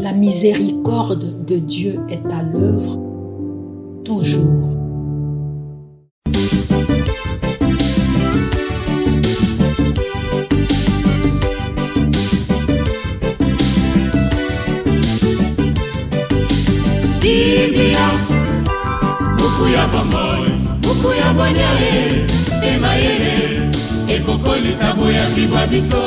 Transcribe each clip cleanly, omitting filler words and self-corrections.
La miséricorde de Dieu est à l'œuvre toujours. Biblia, buku ya bomoi, buku ya bonyae, emayele, ekokoli sabo ya bibwa biso.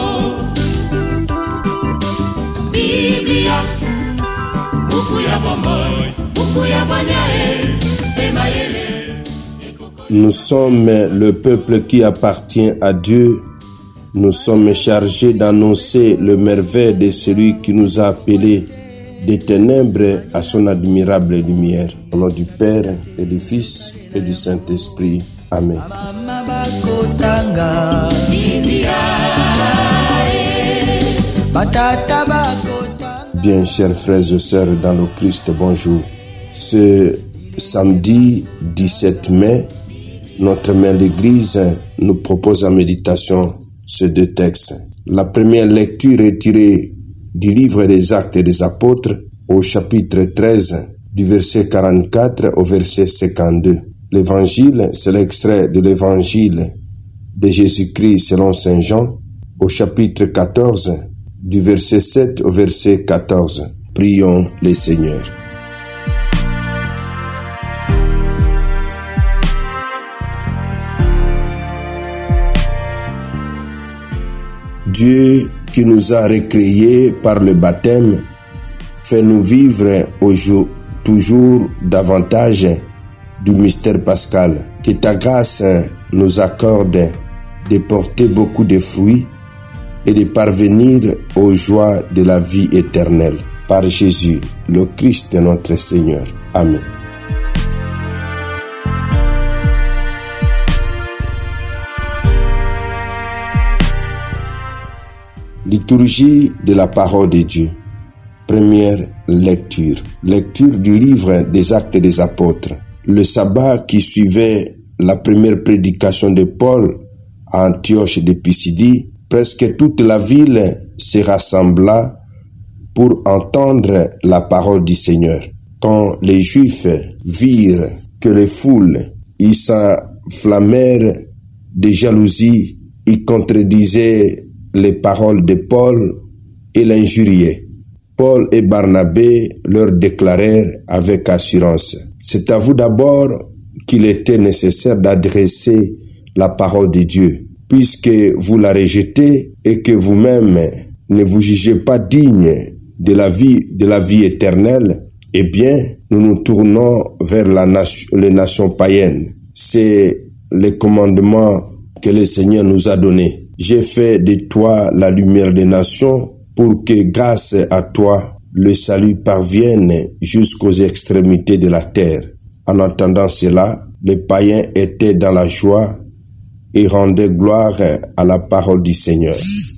Biblia, buku ya bomoi, buku ya bonyae, emayele. Nous sommes le peuple qui appartient à Dieu. Nous sommes chargés d'annoncer le merveille de celui qui nous a appelés des ténèbres à son admirable lumière. Au nom du Père et du Fils et du Saint-Esprit. Amen. Bien, chers frères et sœurs dans le Christ, bonjour. Ce samedi 17 mai, notre mère l'Église nous propose en méditation ces deux textes. La première lecture est tirée du livre des Actes des Apôtres au chapitre 13 du verset 44 au verset 52. L'évangile, c'est l'extrait de l'évangile de Jésus-Christ selon Saint Jean au chapitre 14 du verset 7 au verset 14. Prions le Seigneur. Dieu qui nous a recréés par le baptême, fais-nous vivre toujours davantage du mystère pascal. Que ta grâce nous accorde de porter beaucoup de fruits et de parvenir aux joies de la vie éternelle. Par Jésus, le Christ notre Seigneur. Amen. Liturgie de la parole de Dieu. Première lecture. Lecture du livre des Actes des Apôtres. Le sabbat qui suivait la première prédication de Paul à Antioche de Pisidie, presque toute la ville se rassembla pour entendre la parole du Seigneur. Quand les Juifs virent que les foules y s'enflammèrent de jalousie, y contredisaient les paroles de Paul et l'injuriaient. Paul et Barnabé leur déclarèrent avec assurance: c'est à vous d'abord qu'il était nécessaire d'adresser la parole de Dieu, puisque vous la rejetez et que vous-même ne vous jugez pas digne de la vie éternelle. Eh bien, nous nous tournons vers les nations païennes. C'est le commandement que le Seigneur nous a donné. J'ai fait de toi la lumière des nations pour que grâce à toi, le salut parvienne jusqu'aux extrémités de la terre. En entendant cela, les païens étaient dans la joie et rendaient gloire à la parole du Seigneur.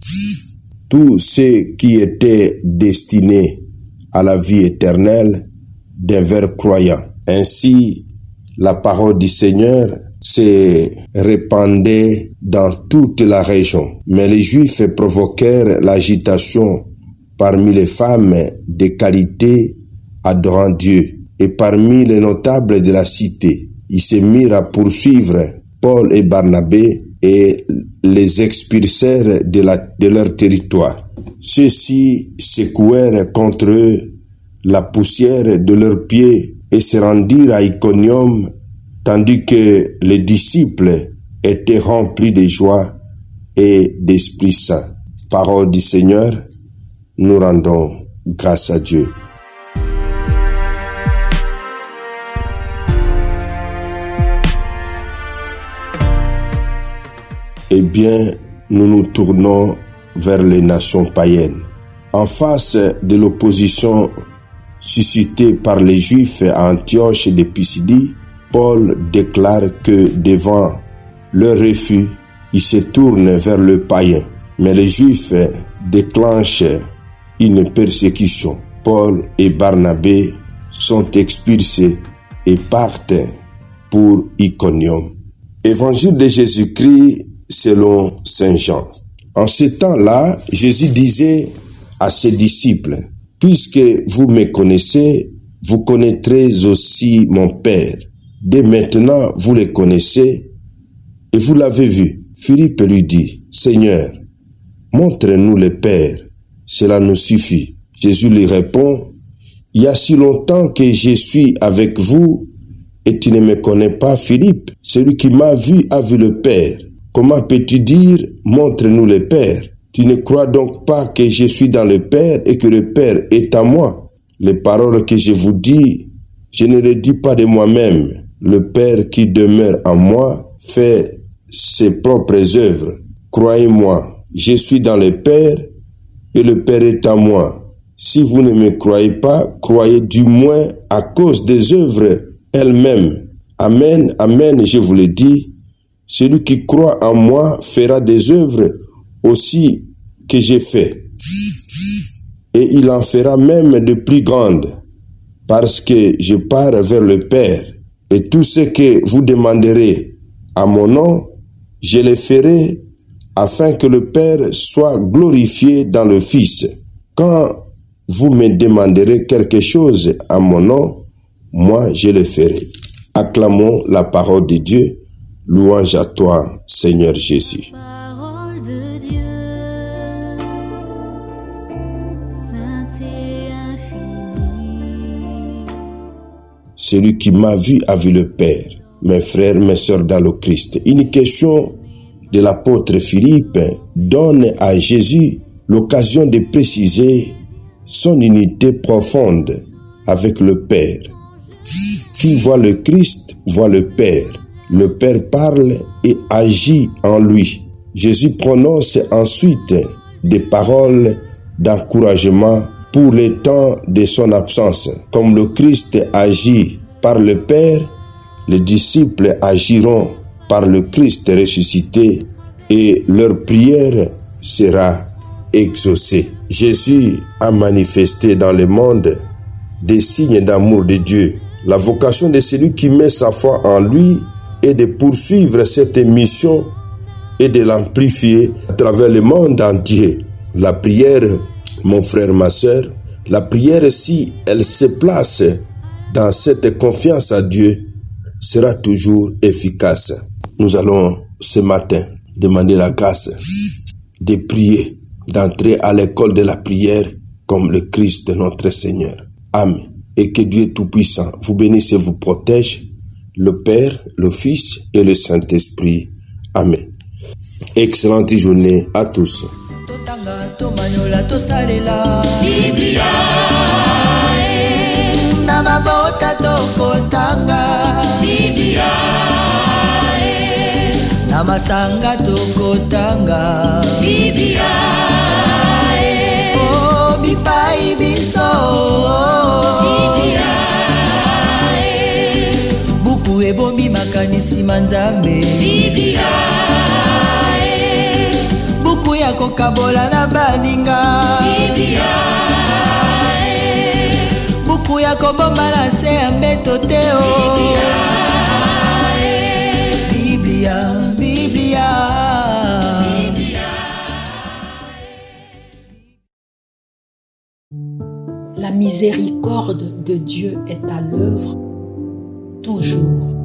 Tous ceux qui étaient destinés à la vie éternelle devinrent croyants. Ainsi, la parole du Seigneur se répandait dans toute la région. Mais les Juifs provoquèrent l'agitation parmi les femmes de qualité adorant Dieu et parmi les notables de la cité. Ils se mirent à poursuivre Paul et Barnabé et les expulsèrent de leur territoire. Ceux-ci secouèrent contre eux la poussière de leurs pieds et se rendirent à Iconium, tandis que les disciples étaient remplis de joie et d'Esprit Saint. Parole du Seigneur, nous rendons grâce à Dieu. Eh bien, nous nous tournons vers les nations païennes. En face de l'opposition suscitée par les Juifs à Antioche de Pisidie, Paul déclare que devant leur refus, ils se tournent vers le païen. Mais les Juifs déclenchent une persécution. Paul et Barnabé sont expulsés et partent pour Iconium. Évangile de Jésus-Christ selon Saint Jean. En ce temps-là, Jésus disait à ses disciples: Puisque vous me connaissez, vous connaîtrez aussi mon Père. Dès maintenant, vous le connaissez et vous l'avez vu. Philippe lui dit, Seigneur, montre-nous le Père, cela nous suffit. Jésus lui répond, il y a si longtemps que je suis avec vous et tu ne me connais pas, Philippe. Celui qui m'a vu a vu le Père. Comment peux-tu dire, montre-nous le Père? Tu ne crois donc pas que je suis dans le Père et que le Père est à moi? Les paroles que je vous dis, je ne les dis pas de moi-même. Le Père qui demeure en moi fait ses propres œuvres. Croyez-moi, je suis dans le Père et le Père est à moi. Si vous ne me croyez pas, croyez du moins à cause des œuvres elles-mêmes. Amen, amen, je vous le dis. Celui qui croit en moi fera des œuvres aussi que j'ai fait. Et il en fera même de plus grandes, parce que je pars vers le Père. Et tout ce que vous demanderez à mon nom, je le ferai afin que le Père soit glorifié dans le Fils. Quand vous me demanderez quelque chose à mon nom, moi je le ferai. Acclamons la parole de Dieu. Louange à toi, Seigneur Jésus. Parole de Dieu, sainte et infinie. Celui qui m'a vu a vu le Père. Mes frères, mes sœurs dans le Christ. Une question de l'apôtre Philippe donne à Jésus l'occasion de préciser son unité profonde avec le Père. Qui voit le Christ voit le Père. Le Père parle et agit en lui. Jésus prononce ensuite des paroles d'encouragement pour le temps de son absence. Comme le Christ agit par le Père, les disciples agiront par le Christ ressuscité et leur prière sera exaucée. Jésus a manifesté dans le monde des signes d'amour de Dieu. La vocation de celui qui met sa foi en lui est de poursuivre cette mission et de l'amplifier à travers le monde entier. La prière, mon frère, ma sœur, la prière, si elle se place dans cette confiance à Dieu, sera toujours efficace. Nous allons ce matin demander la grâce de prier, d'entrer à l'école de la prière comme le Christ notre Seigneur. Amen. Et que Dieu Tout-Puissant vous bénisse et vous protège, le Père, le Fils et le Saint-Esprit. Amen. Excellente journée à tous. Namasanga tokotanga Biblia oh bipai biso Biblia buku ebombi makanisi manzambe Biblia buku ya kokabola na baninga Biblia buku ya kobomba na se ya mbeto teo Biblia La miséricorde de Dieu est à l'œuvre toujours.